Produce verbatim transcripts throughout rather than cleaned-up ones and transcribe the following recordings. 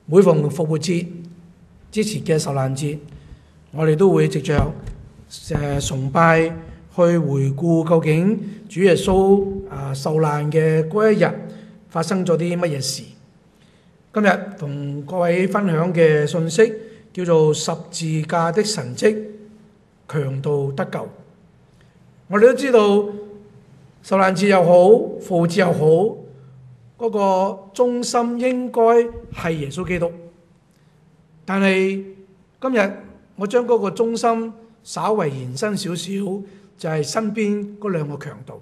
每逢復活節之前嘅受難節，我哋都會藉着誒崇拜去回顧究竟主耶穌啊受難嘅嗰一日發生咗啲乜嘢事。今日同各位分享嘅信息叫做十字架的神蹟，強盜得救。我哋都知道受難節又好，復活節又好，嗰個中心應該係耶穌基督。但係今日我將嗰個中心稍為延伸少少，就係身邊嗰兩個強盜。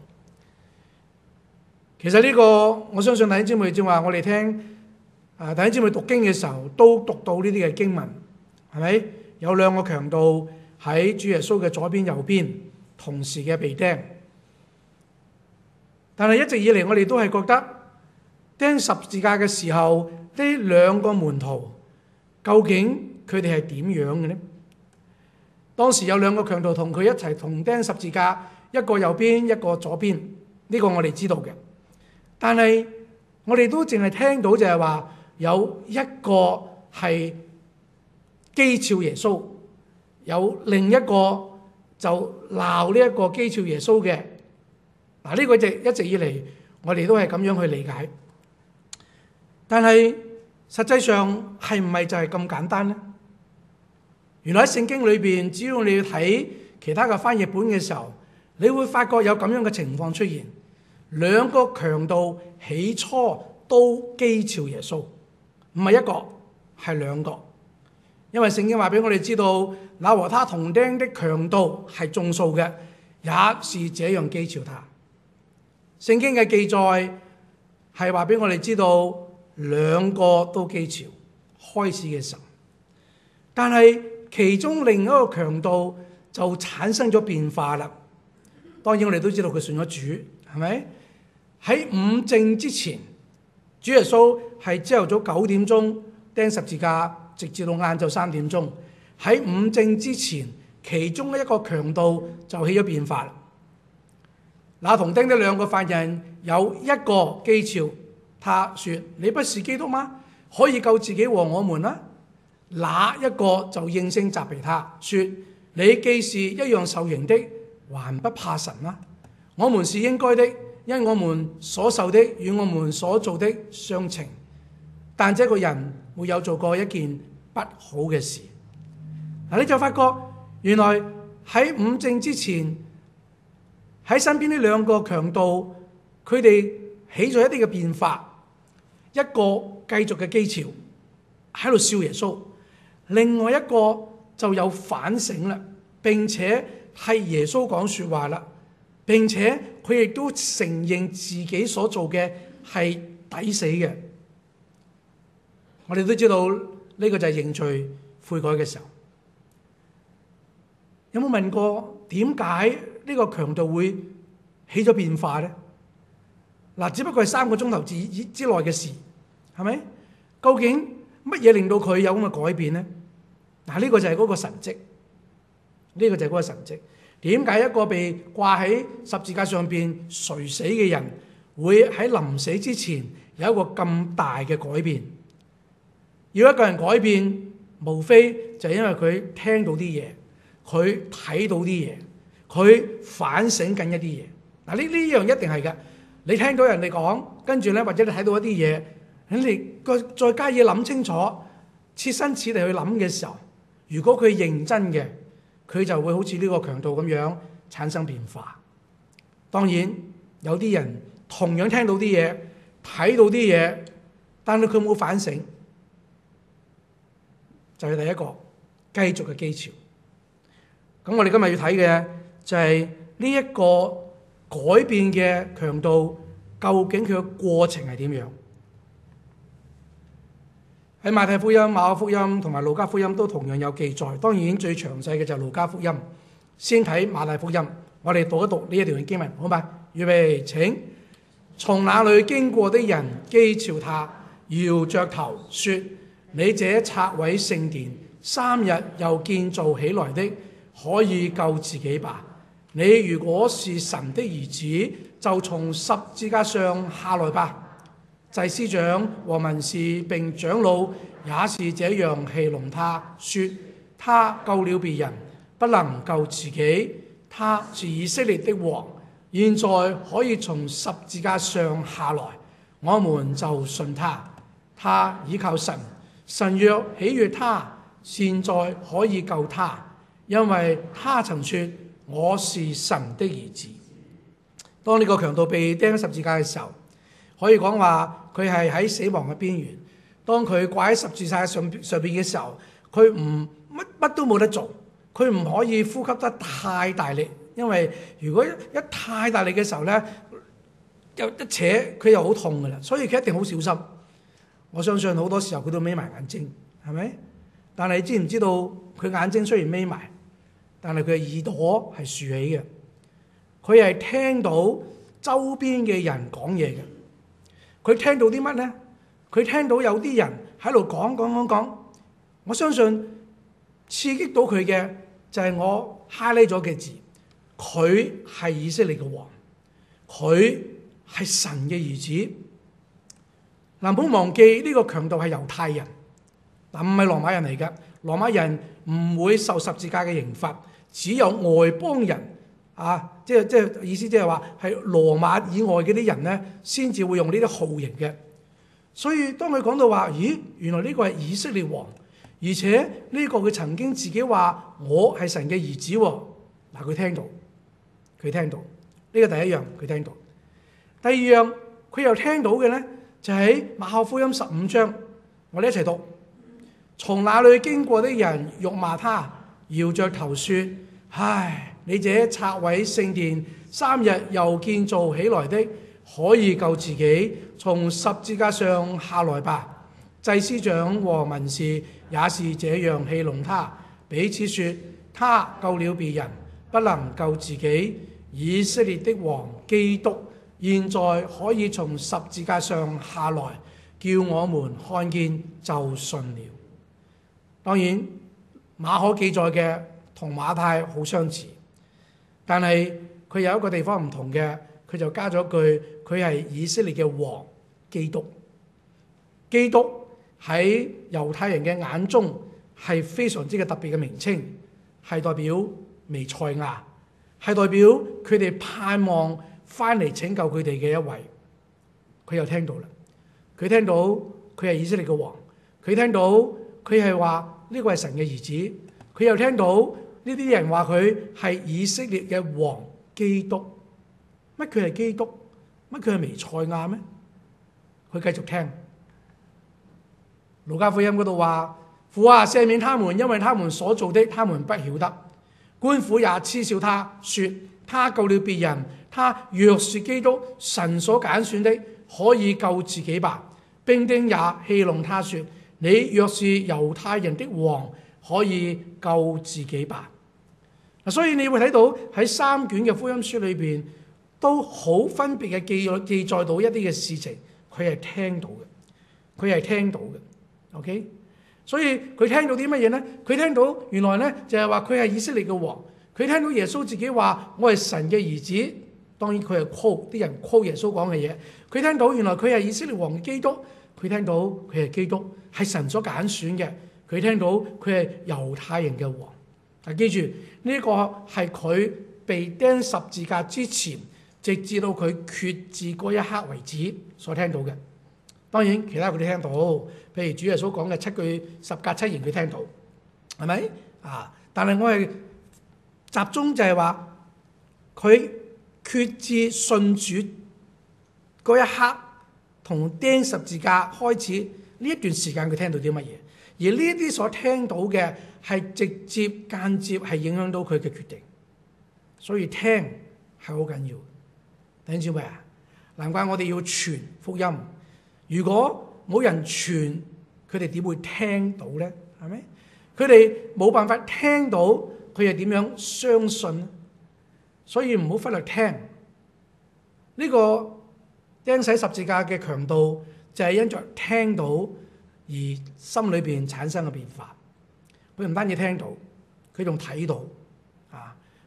其實呢個我相信弟兄姊妹正話我哋聽啊弟兄姊妹讀經嘅時候都讀到呢啲嘅經文，係咪？有兩個強盜喺主耶穌嘅左邊右邊同時嘅被釘。但係一直以嚟我哋都係覺得釘十字架嘅時候，呢兩個門徒究竟佢哋係點樣嘅呢？當時有兩個強盜同佢一齊同釘十字架，一個右邊，一個左邊，呢個我哋知道嘅。但係我哋都淨係聽到就係話有一個係譏誚耶穌，有另一個就鬧呢一個譏誚耶穌嘅。嗱，呢個一直一直以嚟我哋都係咁樣去理解。但係實際上係唔係就係咁簡單呢？原來喺聖經裏邊，只要你要睇其他嘅翻譯本嘅時候，你會發覺有咁樣嘅情況出現。兩個強盜起初都譏誚耶穌，唔係一個，係兩個。因為聖經話俾我哋知道，那和他同釘的強盜係眾數嘅，也是這樣譏誚他。聖經嘅記載係話俾我哋知道，兩個都譏誚開始嘅時候，但係其中另一個強盜就產生咗變化啦。當然我哋都知道佢信咗主，係咪？喺午正之前，主耶穌係朝頭早九點鐘釘十字架，直至到晏晝三點鐘。喺午正之前，其中一個強盜就起咗變化啦。那同釘的兩個犯人有一個譏誚他說：你不是基督嗎？可以救自己和我們啦。那一個就應聲責備他說：你既是一樣受刑的，還不怕神嗎？我們是應該的，因我們所受的與我們所做的相稱。但這個人沒有做過一件不好嘅事。嗱，你就發覺原來喺午正之前，喺身邊呢兩個強盜，佢哋起咗一啲嘅變化，一個繼續嘅譏誚喺度笑耶穌，另外一個就有反省啦，並且係耶穌講說話啦，並且佢亦都承認自己所做嘅係抵死嘅。我哋都知道呢個就係認罪悔改嘅時候。有冇問過點解呢個強盜會起咗變化呢？嗱，只不過係三個鐘頭之之內嘅事，係咪？究竟乜嘢令到佢有咁嘅改變呢？嗱，呢個就係嗰個神蹟，呢個就係嗰個神蹟。點解一個被掛喺十字架上邊垂死嘅人，會喺臨死之前有一個咁大嘅改變？要一個人改變，無非就係因為佢聽到啲嘢，佢睇到啲嘢，佢反省緊一啲嘢。嗱，呢呢樣一定係嘅。你聽到人哋講，跟住咧，或者你睇到一啲嘢，你個再加以諗清楚，設身處地去諗嘅時候，如果佢認真嘅，佢就會好似呢個強盜咁樣產生變化。當然有啲人同樣聽到啲嘢，睇到啲嘢，但係佢冇反省，就係第一個繼續嘅譏誚。咁我哋今日要睇嘅就係呢一個改變嘅強盜，究竟佢嘅過程係點樣？喺馬太福音、馬可福音同埋路加福音都同樣有記載。當然最詳細嘅就係路加福音。先睇馬太福音，我哋讀一讀呢一段經文，好嗎？預備請。從那裏經過的人譏誚他，搖着頭說：你這拆毀聖殿，三日又建造起來的，可以救自己吧。你如果是神的兒子，就從十字架上下來吧。 祭司長和文士並長老也是這樣戲弄他，說他救了別人，不能救自己。他是以色列的王，現在可以從十字架上下來，我們就信他。他倚靠神，神若喜悅他，現在可以救他，因為他曾說我是神的兒子。當呢個強盜被釘喺十字架嘅時候，可以講話佢係喺死亡嘅邊緣。當佢掛喺十字架上上邊嘅時候，佢唔乜乜都冇得做，佢唔可以呼吸得太大力，因為如果一太大力嘅時候咧，又一扯佢又好痛噶啦，所以佢一定好小心。我相信好多時候佢都眯埋眼睛，係咪？但係你知唔知道佢眼睛雖然眯埋，但係佢嘅耳朵係豎起嘅，佢係聽到周邊嘅人講嘢嘅。佢聽到啲乜咧？佢聽到有啲人喺度講講講講。我相信刺激到佢嘅就係我 highlight 咗嘅字，佢係以色列嘅王，佢係神嘅兒子。嗱，唔好忘記呢個強盜係猶太人，嗱，唔係羅馬人嚟嘅。羅馬人唔會受十字架嘅刑罰，只有外邦人啊，即係即係意思即係話係羅馬以外嘅啲人咧，先至會用呢啲酷刑嘅。所以當佢講到話，咦，原來呢個係以色列王，而且呢個佢曾經自己話我係神嘅兒子喎。嗱，佢聽到，佢聽到呢個第一樣，佢聽到。第二樣佢又聽到嘅咧，就喺馬可福音十五章，我哋一齊讀。從那裏經過的人辱罵他，搖着頭說：唉，你這拆毀聖殿三日又建造起來的，可以救自己，從十字架上下來吧。祭司長和文士也是這樣戲弄他，彼此說：他救了別人，不能救自己。以色列的王基督現在可以從十字架上下來，叫我們看見就信了。當然，馬可記載嘅同馬太好相似，但係佢有一個地方唔同嘅，佢就加咗句佢係以色列嘅王基督。基督喺猶太人嘅眼中係非常之嘅特別嘅名稱，係代表彌賽亞，係代表佢哋盼望翻嚟拯救佢哋嘅一位。佢又聽到啦，佢聽到佢係以色列嘅王，佢聽到佢係話呢個係神嘅兒子，佢又聽到呢啲人話佢係以色列嘅王基督。乜佢係基督？乜佢係彌賽亞咩？佢繼續聽。路加福音嗰度話：父啊，赦免他們，因為他們所做的，他們不曉得。官府也嗤笑他，說：他救了別人，他若是基督，神所揀選的，可以救自己吧。兵丁也戲弄他，說：你若是猶太人的王，可以救自己吧。所以你會睇到喺三卷嘅福音書裏邊，都好分別嘅記記載到一啲嘅事情，佢係聽到嘅，佢係聽到嘅。OK， 所以佢聽到啲乜嘢呢？佢聽到原來呢就係話佢係以色列嘅王，佢聽到耶穌自己話我係神嘅兒子。當然佢係 quote 啲人 quote 耶穌講嘅嘢。佢聽到原來佢係以色列王嘅基督，佢聽到佢係基督係神所揀選嘅，佢聽到佢係猶太人嘅王。但記住呢、這個係佢被釘十字架之前，直至到佢決志嗰一刻為止所聽到嘅。當然其他佢都聽到，譬如主耶穌講嘅七句十架七言佢聽到，係咪啊？但係我係集中就係話佢決志信主嗰一刻同釘十字架開始呢一段時間，佢聽到啲乜嘢？而呢一啲所聽到嘅係直接間接係影響到佢嘅決定，所以聽係好緊要。弟兄姊妹啊，難怪我哋要傳福音。如果冇人傳，佢哋點會聽到呢？係咪？佢哋冇辦法聽到，佢又點樣相信呢？所以唔好忽略聽。呢、這個釘死十字架嘅強盜就係因着聽到而心裏邊產生嘅變化。佢唔單止聽到，佢仲睇到啊！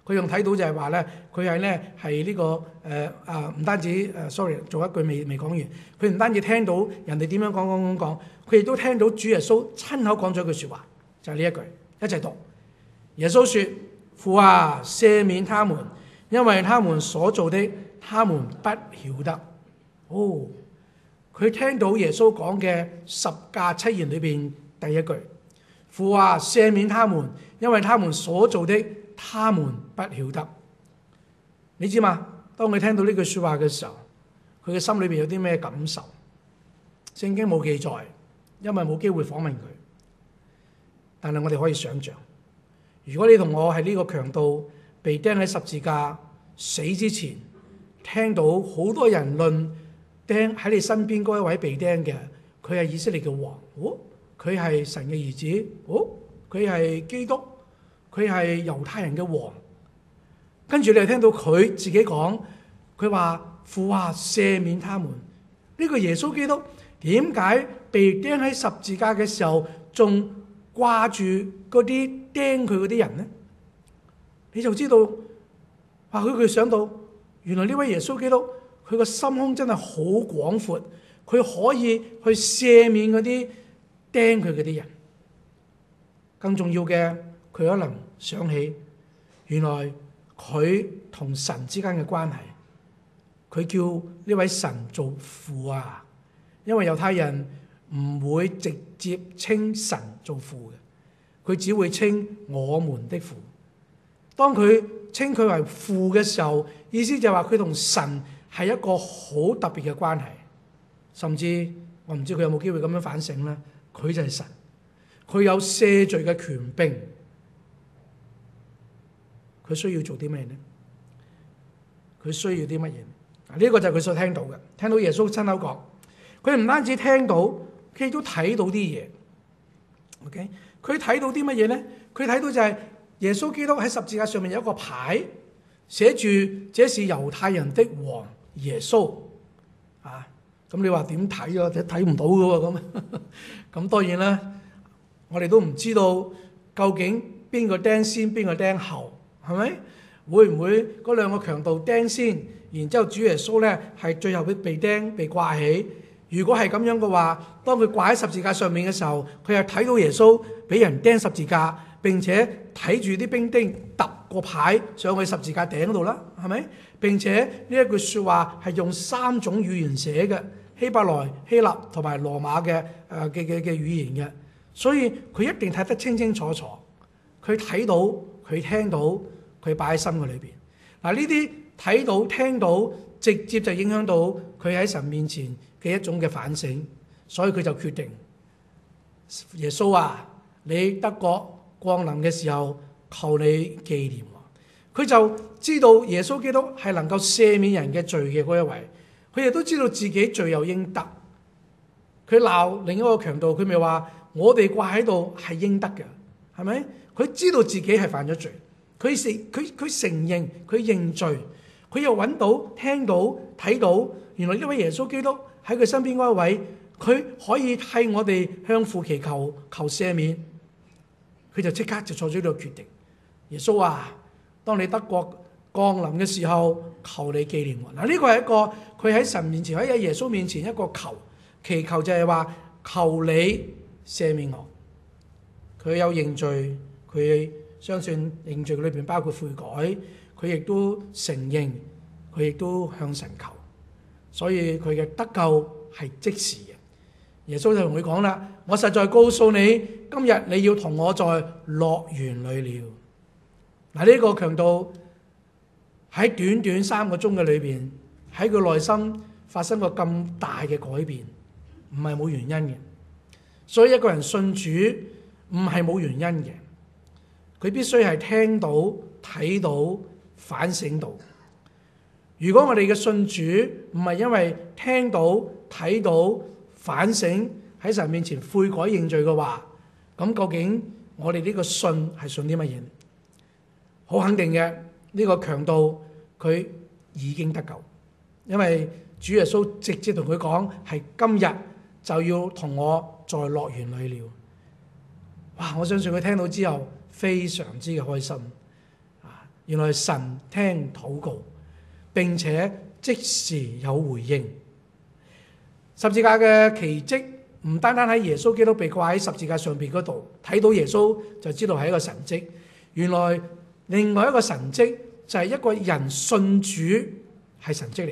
佢仲睇到就係話咧，佢係咧係呢個誒啊唔單止誒 sorry 做一句未未講完，佢唔單止聽到人哋點樣講講講講，佢亦都聽到主耶穌親口講咗一句説話，就係呢一句，一齊讀。耶穌說：父啊，赦免他們，因為他們所做的，他們不曉得。哦，佢聽到耶穌講嘅十架七言裏邊第一句：父啊，赦免他們，因為他們所做的，他們不曉得。你知嘛？當佢聽到呢句説話嘅時候，佢嘅心裏邊有啲咩感受？聖經冇記載，因為冇機會訪問佢。但係我哋可以想像，如果你同我係呢個強盜被釘喺十字架死之前，聽到好多人論釘喺你身邊嗰一位被釘嘅，佢係以色列嘅王，哦，佢係神嘅兒子，哦，佢係基督，佢係猶太人嘅王。跟住你又聽到佢自己講，佢話父啊，赦免他們。呢個耶穌基督點解被釘喺十字架嘅時候仲掛住嗰啲釘佢嗰啲人呢？你就知道，或許佢想到，原來呢位耶穌基督佢個心胸真係好廣闊，佢可以去赦免嗰啲釘佢嗰啲人。更重要嘅，佢可能想起，原來佢同神之間嘅關係，佢叫呢位神做父啊，因為猶太人唔會直接稱神做父嘅，佢只會稱我們的父。當佢稱佢為父嘅時候，意思就係話佢同神係一個好特別嘅關係。甚至我唔知佢有冇機會咁樣反省咧，佢就係神，佢有赦罪嘅權柄。佢需要做啲咩呢？佢需要啲乜嘢？啊，呢個就係佢所聽到嘅，聽到耶穌親口講。佢唔單止聽到，佢亦都睇到啲嘢。OK，佢睇到啲乜嘢咧？佢睇到就係耶穌基督喺十字架上面有一個牌，寫住這是猶太人的王耶穌。啊，咁你話點睇啊？睇唔到嘅喎，咁咁當然啦，我哋都唔知道究竟邊個釘先，邊個釘後。係咪？會唔會嗰兩個強盜釘先，然之後主耶穌咧係最後被被釘被掛起？如果係咁樣嘅話，當佢掛喺十字架上面嘅時候，佢又睇到耶穌俾人釘十字架，並且睇住啲兵丁揼個牌上去十字架頂嗰度啦，係咪？並且呢一句説話係用三種語言寫嘅，希伯來、希臘同埋羅馬嘅誒嘅嘅嘅語言嘅，所以佢一定睇得清清楚楚。佢睇到，佢聽到。佢擺喺心嘅裏邊，嗱，呢啲睇到聽到，直接就影響到佢喺神面前嘅一種嘅反省，所以佢就決定：耶穌啊，你得國降臨嘅時候，求你紀念我。佢就知道耶穌基督係能夠赦免人嘅罪嘅嗰一位，佢亦都知道自己罪有應得。佢鬧另一個強盜，佢咪話：我哋掛喺度係應得嘅，係咪？佢知道自己係犯咗罪。佢承佢佢承認佢認罪，佢又揾到聽到睇到，原來呢位耶穌基督喺佢身邊嗰一位，佢可以替我哋向父祈求求赦免，佢就即刻就做咗呢個決定。耶穌啊，當你得國降臨嘅時候，求你紀念我。嗱，呢個係一個佢喺神面前喺耶穌面前一個求祈求，就係話求你赦免我。佢有認罪，佢。相信認罪裏邊包括悔改，佢亦都承認，佢亦都向神求，所以佢嘅得救係即時嘅。耶穌就同佢講啦：我實在告訴你，今日你要同我在樂園裏了。嗱，呢個強盜喺短短三個鐘嘅裏邊，喺佢內心發生過咁大嘅改變，唔係冇原因嘅。所以一個人信主唔係冇原因嘅。佢必須係聽到、睇到、反省到。如果我哋嘅信主唔係因為聽到、睇到、反省喺神面前悔改認罪嘅話，咁究竟我哋呢個信係信啲乜嘢？好肯定嘅，呢個強盜佢已經得救，因為主耶穌直接同佢講係今日就要同我在樂園裏了。哇！我相信佢聽到之後非常之嘅開心啊， 原來神聽禱告，並且即時有回應。十字架嘅奇蹟唔單單喺耶穌基督被掛喺十字架上邊嗰度睇到耶穌就知道係一個神蹟，原來另外一個神蹟就係一個人信主係神蹟嚟嘅。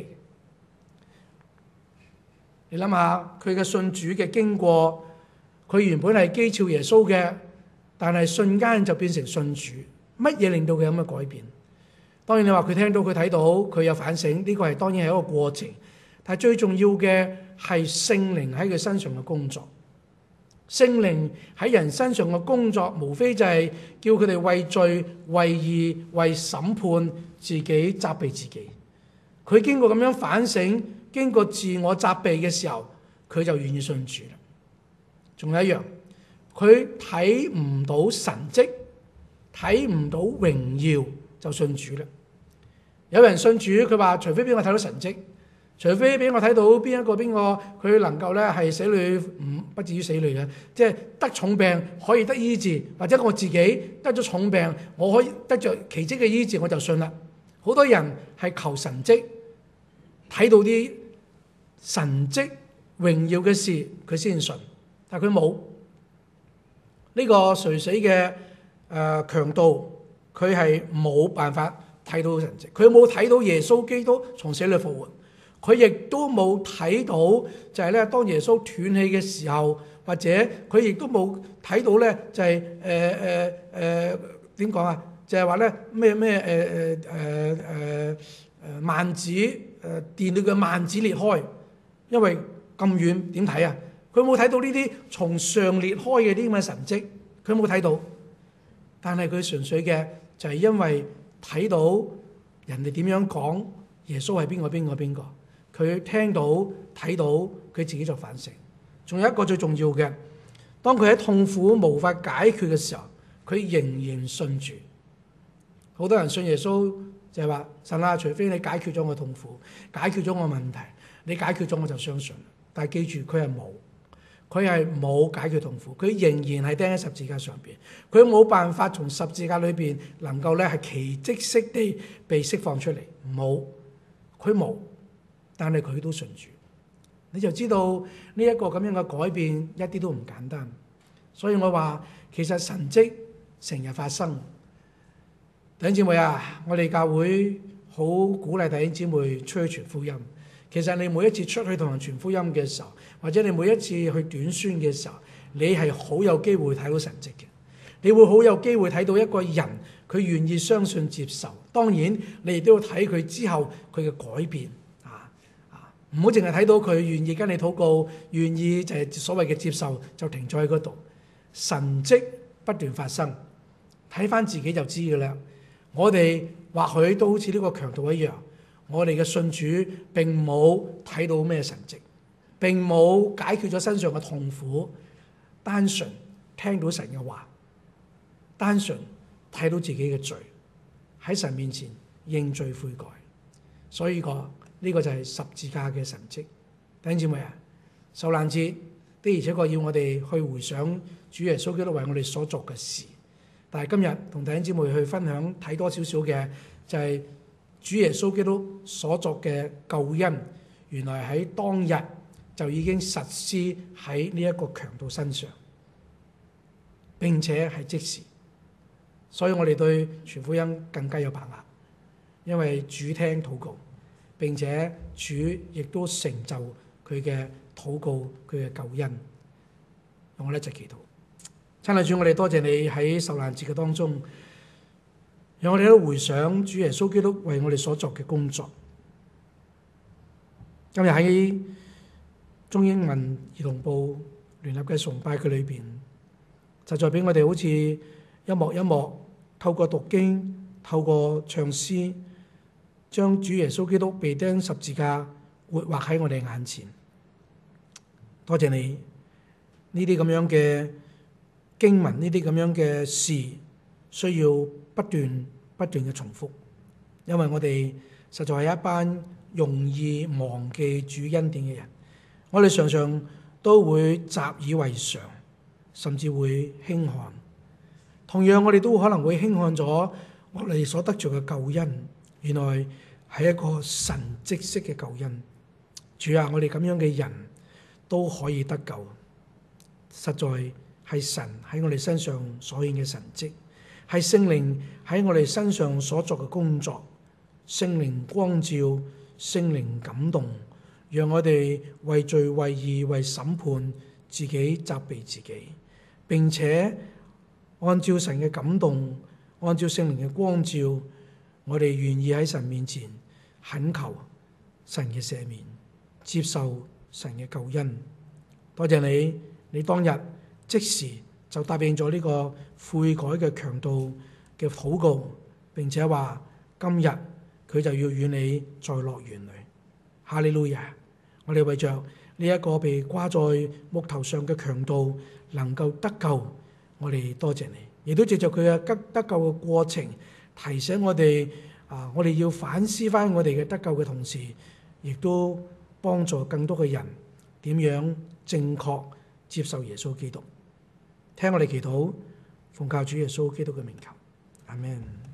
你諗下佢嘅信主嘅經過，佢原本係譏誚耶穌嘅，但係瞬間就變成信主。乜嘢令到佢有咁嘅改變？當然你話佢聽到佢睇到佢有反省，呢個係當然係一個過程。但係最重要嘅係聖靈喺佢身上嘅工作。聖靈喺人身上嘅工作，無非就係叫佢哋為罪、為義、為審判自己、責備自己。佢經過咁樣反省，經過自我責備嘅時候，佢就願意信主啦。仲有一樣，佢睇唔到神蹟，睇唔到榮耀就信主啦。有人信主，佢話除非俾我睇到神蹟，除非俾我睇到邊一個邊個佢能夠咧係死裏唔不至於死裏嘅，即係得重病可以得醫治，或者我自己得咗重病，我可以得着奇蹟嘅醫治，我就信啦。好多人係求神蹟，睇到啲神蹟榮耀嘅事，佢先信，但係佢冇呢個垂死嘅誒強盜，佢係冇辦法睇到神蹟，佢冇睇到耶穌基督從死裏復活，佢亦都冇睇到就係咧當耶穌斷氣嘅時候，或者佢亦都冇睇到咧就係誒誒誒點講啊？就係話咧咩咩誒誒誒誒誒幔子誒殿裏嘅幔子裂開，因為咁遠點睇啊？佢冇睇到呢啲從上裂開嘅啲咁嘅神蹟，佢冇睇到，但係佢純粹嘅就係因為睇到人哋點樣講耶穌係邊個邊個邊個，佢聽到睇到佢自己就反省。仲有一個最重要嘅，當佢喺痛苦無法解決嘅時候，佢仍然信主。好多人信耶穌就係話神啊，除非你解決咗我痛苦，解決咗我問題，你解決咗我就相信。但係記住佢係冇。佢係冇解決痛苦，佢仍然係釘喺十字架上邊，佢冇辦法從十字架裏邊能夠咧係奇蹟式地被釋放出嚟，冇，佢冇，但係佢都順住，你就知道呢一個咁樣嘅改變一啲都唔簡單。所以我話其實神蹟成日發生。弟兄姊妹啊，我哋教會好鼓勵弟兄姊妹出去傳福音。其實你每一次出去同人傳福音嘅時候，或者你每一次去短宣嘅時候，你係好有機會睇到神蹟嘅。你會好有機會睇到一個人佢願意相信接受。當然你亦都要睇佢之後佢嘅改變啊啊！唔好淨係睇到佢願意跟你禱告，願意就係所謂嘅接受就停咗喺嗰度。神蹟不斷發生，睇翻自己就知㗎啦。我哋或許都好似呢個強盜一樣。我哋嘅信主並冇睇到咩神蹟，並冇解決咗身上嘅痛苦，單純聽到神嘅話，單純睇到自己嘅罪，喺神面前認罪悔改。所以個呢個就係十字架嘅神蹟。弟兄姊妹啊，受難節的而且確要我哋去回想主耶穌基督為我哋所作嘅事。但係今日同弟兄姊妹去分享睇多少少嘅就係、是。主耶穌基督所作嘅救恩，原來喺當日就已經實施喺呢一個強盜身上，並且係即時。所以我哋對傳福音更加有把握，因為主聽禱告，並且主亦都成就佢嘅禱告，佢嘅救恩。讓我哋一齊祈禱。親愛主，我哋多謝你喺受難節嘅當中。讓我哋都回想主耶穌基督為我哋所作嘅工作。今日喺中英文兒童部聯合嘅崇拜嘅裏邊，實在俾我哋好似一幕一幕透過讀經、透過唱詩，將主耶穌基督被釘十字架活畫喺我哋眼前。多謝你呢啲咁樣嘅經文，呢啲咁樣嘅事，需要不斷不斷嘅重複，因為我哋實在係一班容易忘記主恩典嘅人，我哋常常都會習以為常，甚至會輕看。同樣我哋都可能會輕看咗我哋所得着嘅救恩，原來係一個神蹟式嘅救恩。主啊，我哋咁樣嘅人都可以得救，實在係神喺我哋身上所顯嘅神蹟，係聖靈喺我哋身上所作嘅工作。聖靈光照，聖靈感動，讓我哋為罪、為義、為審判自己責備自己，並且按照神嘅感動，按照聖靈嘅光照，我哋願意喺神面前懇求神嘅赦免，接受神嘅救恩。多謝你，你當日即時就答應咗呢個悔改嘅強盜嘅禱告，並且話今日佢就要與你在樂園裏。哈利路亞！我哋為着呢一個被掛在木頭上嘅強盜能夠得救，我哋多謝你，亦都藉着佢嘅得得救嘅過程，提醒我哋啊，我哋要反思翻我哋嘅得救嘅同時，亦都幫助更多嘅人點樣正確接受耶穌基督。聽我哋祈禱，奉靠主耶穌基督嘅名求，阿們。